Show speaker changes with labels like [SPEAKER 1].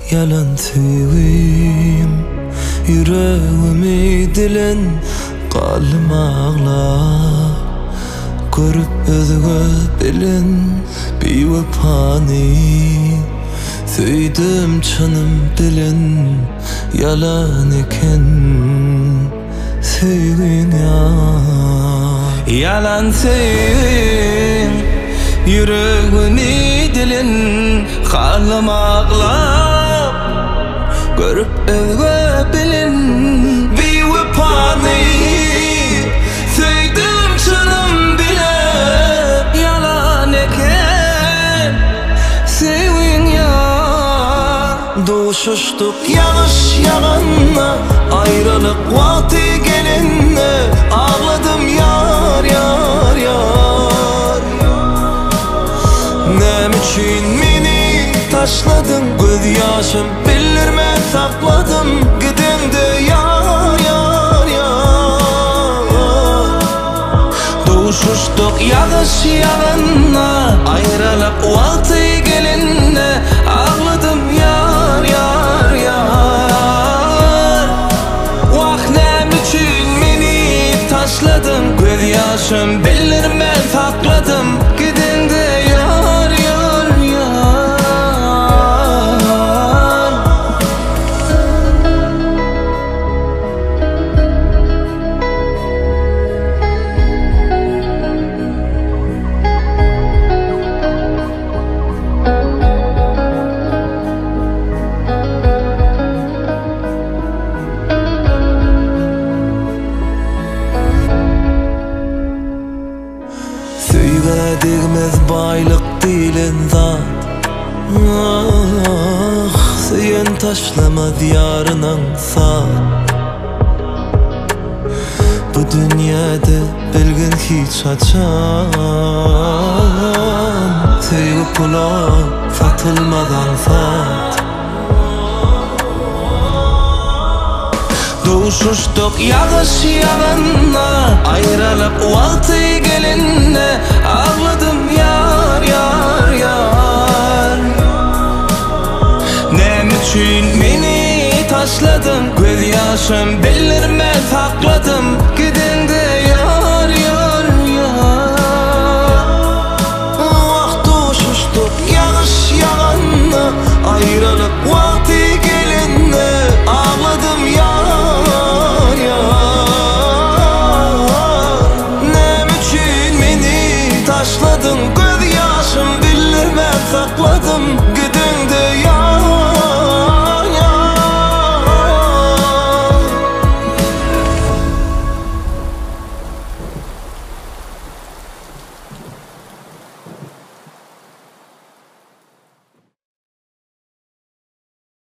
[SPEAKER 1] yalan sevim, yüreğimi dilin kalım ağlar. Görüp özüge bilin bir vefani, söydüm canım bilin yalan eken sevgin ya. Yalan sevim, yüreğimi dilin kalım ağlar. Görüp özüge bilin bir vefani, söydüm canım bilin yalan eken sevgin ya. Doğuşuştuk yanlış yalanla, ayrılık vakti gelinle ağladım yar yar yar. Nem için meni taşladın, göz yaşım bilirme sakladım, gidimde yar yar yar. Doğuşuştuk yanlış yalanla, ayrılık vakti gelinle ağladım yar yar yar. Vah nem için meni taşladın, göz yaşım bilirme sakladım, gidimde yar yar yar. Değmez baylık dilen zat, ah, sen taşlamaz yarının saat. Bu dünyada bilgin hiç açan, sevgi pula satılmadan sat. Doğuşuştuk yanlış yalanla, ayrılıp vakti gelinle ağladım yar yar yar. Nem için beni taşladın, göz yaşım bilirme sakladım, gidinde yar yar yar. Ah doğuşuştuk yanlış yalanla, ayrılıp vakti gelinle ağladım yar yar. Nem için beni taşladın, göz yaşım bilirme sakladım,